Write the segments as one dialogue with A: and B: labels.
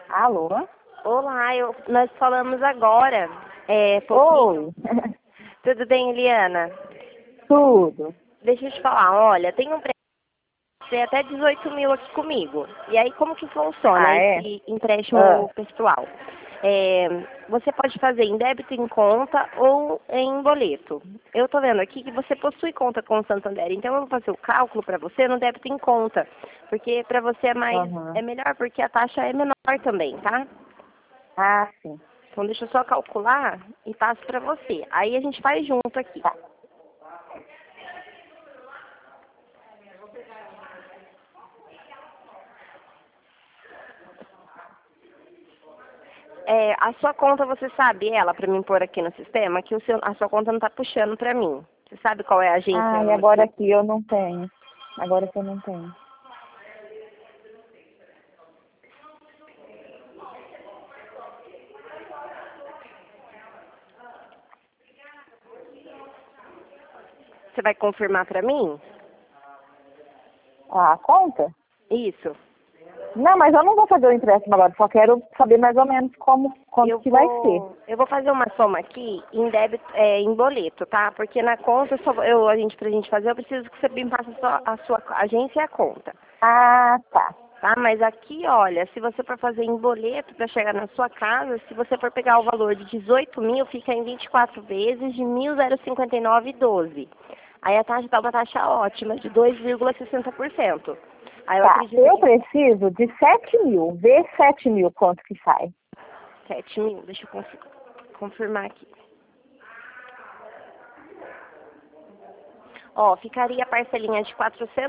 A: Alô?
B: Olá, nós falamos agora.
A: Oi.
B: Tudo bem, Eliana?
A: Tudo.
B: Deixa eu te falar, olha, tem um empréstimo até 18 mil aqui comigo. E aí, como que funciona
A: Ah, é?
B: esse empréstimo
A: Ah,
B: pessoal? Você pode fazer em débito em conta ou em boleto. Eu tô vendo aqui que você possui conta com o Santander, então eu vou fazer o cálculo para você no débito em conta, porque para você
A: aham.
B: é melhor porque a taxa é menor também, tá?
A: Ah, sim.
B: Então deixa eu só calcular e passo para você. Aí a gente faz junto aqui.
A: Tá.
B: A sua conta, você sabe ela para mim pôr aqui no sistema? Que a sua conta não tá puxando para mim. Você sabe qual é a agência?
A: Ah, e agora aqui eu não tenho. Agora que eu não tenho.
B: Você vai confirmar para mim?
A: Ah, a conta?
B: Isso.
A: Não, mas eu não vou fazer o empréstimo agora. Só quero saber mais ou menos quanto que vai ser.
B: Eu vou fazer uma soma aqui em débito, em boleto, tá? Porque na conta, pra gente fazer, eu preciso que você me passe só a sua agência e a conta.
A: Ah, tá.
B: Tá, mas aqui, olha, se você for fazer em boleto para chegar na sua casa, se você for pegar o valor de 18 mil, fica em 24 vezes de 1.059,12. Aí a taxa tá uma taxa ótima, de 2,60%. Aí eu
A: Tá.
B: acredito
A: Eu
B: que
A: preciso de 7 mil. Vê 7 mil quanto que sai.
B: 7 mil, deixa eu confirmar aqui. Ó, ficaria a parcelinha de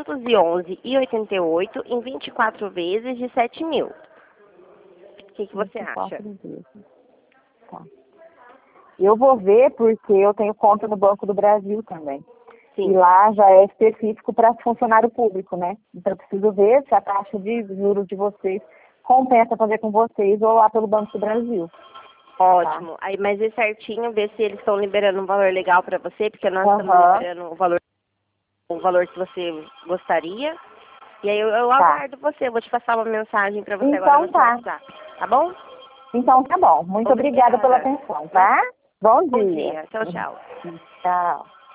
B: 411,88 em 24 vezes de 7 mil. O que você acha?
A: 24 vezes. Tá. Eu vou ver porque eu tenho conta no Banco do Brasil também. E
B: Sim.
A: lá já é específico para funcionário público, né? Então eu preciso ver se a taxa de juros de vocês compensa fazer com vocês ou lá pelo Banco do Brasil.
B: Ótimo. Aí, mas é certinho, ver se eles estão liberando um valor legal para você, porque nós estamos
A: Aham,
B: liberando o valor que você gostaria. E aí eu
A: tá.
B: aguardo você. Eu vou te passar uma mensagem para você agora
A: Então
B: no seu
A: tá.
B: WhatsApp. Tá bom?
A: Então tá bom. Muito obrigada pela
B: Obrigada.
A: atenção, tá? Bom
B: Bom
A: dia.
B: dia. Tchau, tchau.
A: Tchau.